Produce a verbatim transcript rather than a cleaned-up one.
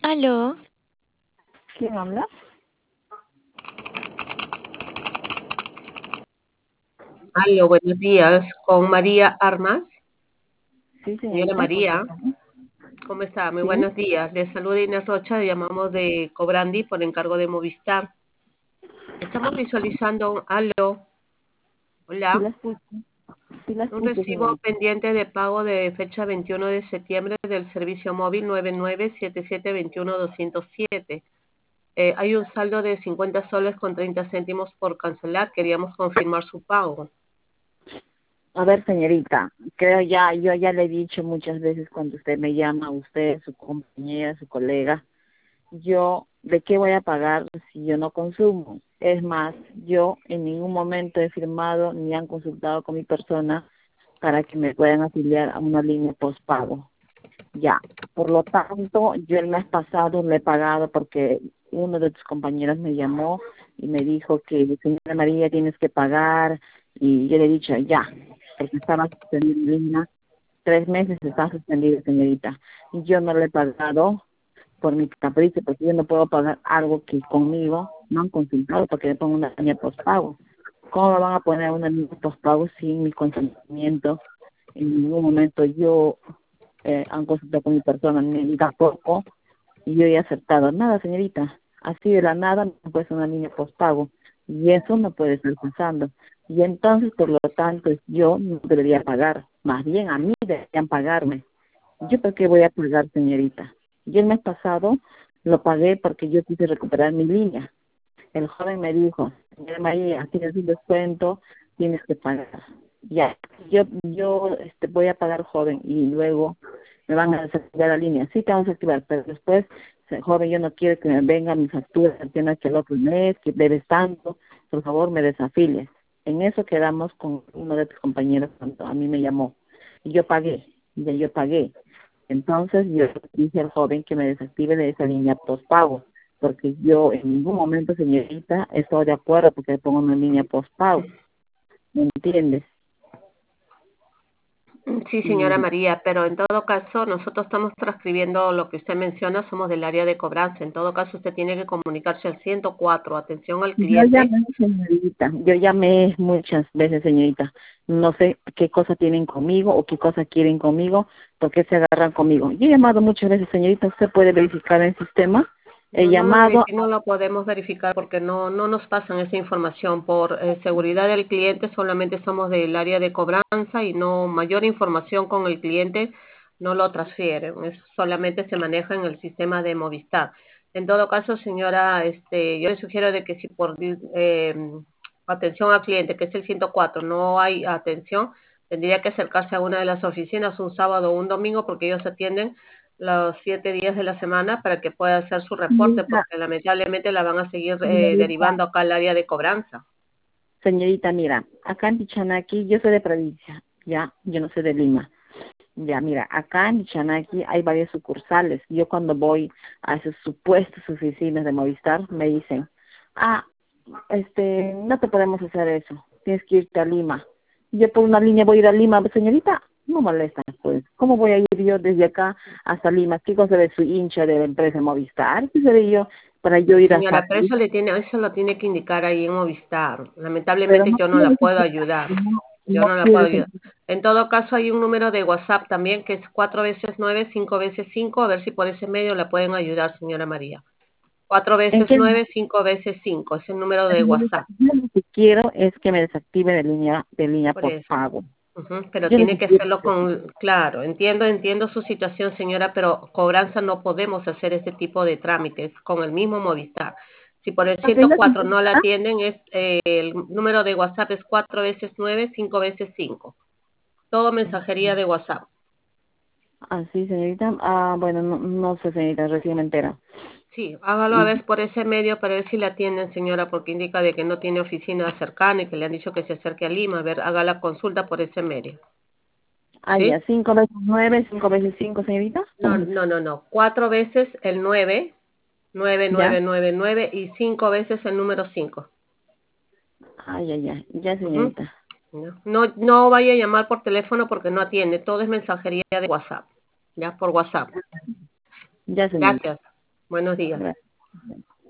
Aló, ¿Quién habla? Aló, buenos días, con María Armas. Sí, Señora señorita, ¿con quién María, hablo? ¿cómo está? Muy Sí, buenos días. Le saluda Inés Rocha, le llamamos de Cobrandi por encargo de Movistar. Estamos visualizando un, aló, sí la hola, escucho, sí la un escucho, recibo señorita. pendiente de pago de fecha veintiuno de septiembre del servicio móvil nueve nueve siete siete dos uno dos cero siete. Eh, hay un saldo de cincuenta soles con treinta céntimos por cancelar. Queríamos confirmar su pago. A ver, señorita, creo ya, yo ya le he dicho muchas veces cuando usted me llama, usted, su compañera, su colega, yo, ¿de qué voy a pagar si yo no consumo? Es más, yo en ningún momento he firmado ni han consultado con mi persona para que me puedan afiliar a una línea postpago. Ya, por lo tanto, yo el mes pasado le he pagado porque uno de tus compañeros me llamó y me dijo que, señora María, tienes que pagar, y yo le he dicho ya, porque estaba suspendido en línea, tres meses está suspendido, señorita, y yo no le he pagado por mi capricho, porque yo no puedo pagar algo que conmigo no han consultado porque le pongo una línea postpago. ¿Cómo me van a poner una línea postpago sin mi consentimiento? En ningún momento yo eh, han consultado con mi persona, ni tampoco, y yo he aceptado. Nada, señorita, así de la nada no puede ser una línea postpago, y eso no puede estar pasando. Y entonces, por lo tanto, yo no debería pagar, más bien a mí deberían pagarme. ¿Yo por qué voy a pagar, señorita? Yo el mes pasado lo pagué porque yo quise recuperar mi línea. El joven me dijo, señora María, tienes un descuento, tienes que pagar. Ya, yo yo este, voy a pagar, joven, y luego me van a desactivar la línea. Sí, te vamos a activar, pero después, se- joven, yo no quiero que me venga mi factura, tienes que el otro mes, que debes tanto, por favor, me desafiles. En eso quedamos con uno de tus compañeros cuando a mí me llamó. Y yo pagué, y yo pagué. Entonces yo dije al joven que me desactive de esa línea postpago, porque yo en ningún momento, señorita, estoy de acuerdo porque pongo una línea postpago, ¿me entiendes? Sí, señora Y María, pero en todo caso nosotros estamos transcribiendo lo que usted menciona, somos del área de cobranza. En todo caso usted tiene que comunicarse al ciento cuatro, atención al yo cliente. llamé, señorita, yo llamé muchas veces, señorita, no sé qué cosa tienen conmigo o qué cosa quieren conmigo, por qué se agarran conmigo. Yo he llamado muchas veces, señorita, usted puede verificar en el sistema, he No, no, no, llamado. no lo podemos verificar porque no, no nos pasan esa información. Por eh, seguridad del cliente solamente somos del área de cobranza y no mayor información con el cliente no lo transfieren. Eso solamente se maneja en el sistema de Movistar. En todo caso, señora, este, yo le sugiero de que si por eh, atención al cliente, que es el ciento cuatro, no hay atención, tendría que acercarse a una de las oficinas un sábado o un domingo porque ellos atienden los siete días de la semana para que pueda hacer su reporte, Señorita, porque lamentablemente la van a seguir eh, señorita, derivando acá al área de cobranza. señorita, mira, acá en Pichanaki, yo soy de provincia, ya, yo no soy de Lima. Ya, mira, acá en Chanaki hay varias sucursales. Yo cuando voy a esas supuestas oficinas de Movistar, me dicen, ah, este, no te podemos hacer eso, tienes que irte a Lima. Yo por una línea voy a ir a Lima, señorita, no molesta, pues. ¿Cómo voy a ir yo desde acá hasta Lima? ¿Qué cosa de su hincha de la empresa Movistar? ¿Qué seré yo para yo ir hasta Señora, pero ahí? eso le tiene, eso lo tiene que indicar ahí en Movistar. Pero Lamentablemente no yo no la quiere, puedo ayudar. no, Yo no no la puedo quiere, ayudar. En todo caso hay un número de WhatsApp también que es cuatro veces nueve, cinco veces cinco, a ver si por ese medio la pueden ayudar, señora María. Cuatro ¿en veces qué? nueve, cinco veces cinco, es el número de Señorita, WhatsApp. yo lo que quiero es que me desactive de línea, de línea Por por eso. pago. Ujú, pero Yo tiene que necesito hacerlo eso. con, claro, entiendo, entiendo su situación, señora, pero cobranza no podemos hacer este tipo de trámites con el mismo Movistar. Si por el Ok, ciento la cuatro no la señorita. atienden, es eh, el número de WhatsApp es cuatro veces nueve, cinco veces cinco. Todo mensajería de WhatsApp. Ah, sí, señorita. Ah, bueno, no, no sé, señorita, recién me entero. Sí, hágalo a Y, ver por ese medio para ver si la atienden, señora, porque indica de que no tiene oficina cercana y que le han dicho que se acerque a Lima. A ver, haga la consulta por ese medio. ah, ¿Sí? ya, cinco veces nueve, cinco veces cinco, señorita. No, no, no, no. Cuatro veces el nueve, nueve, Ya. nueve, nueve, nueve y cinco veces el número cinco. Ah, ya, ya, ya, Ujú. señorita. No, no, no vaya a llamar por teléfono porque no atiende. Todo es mensajería de WhatsApp. Ya, por WhatsApp. Ya, señorita. Gracias. Buenos días. Gracias.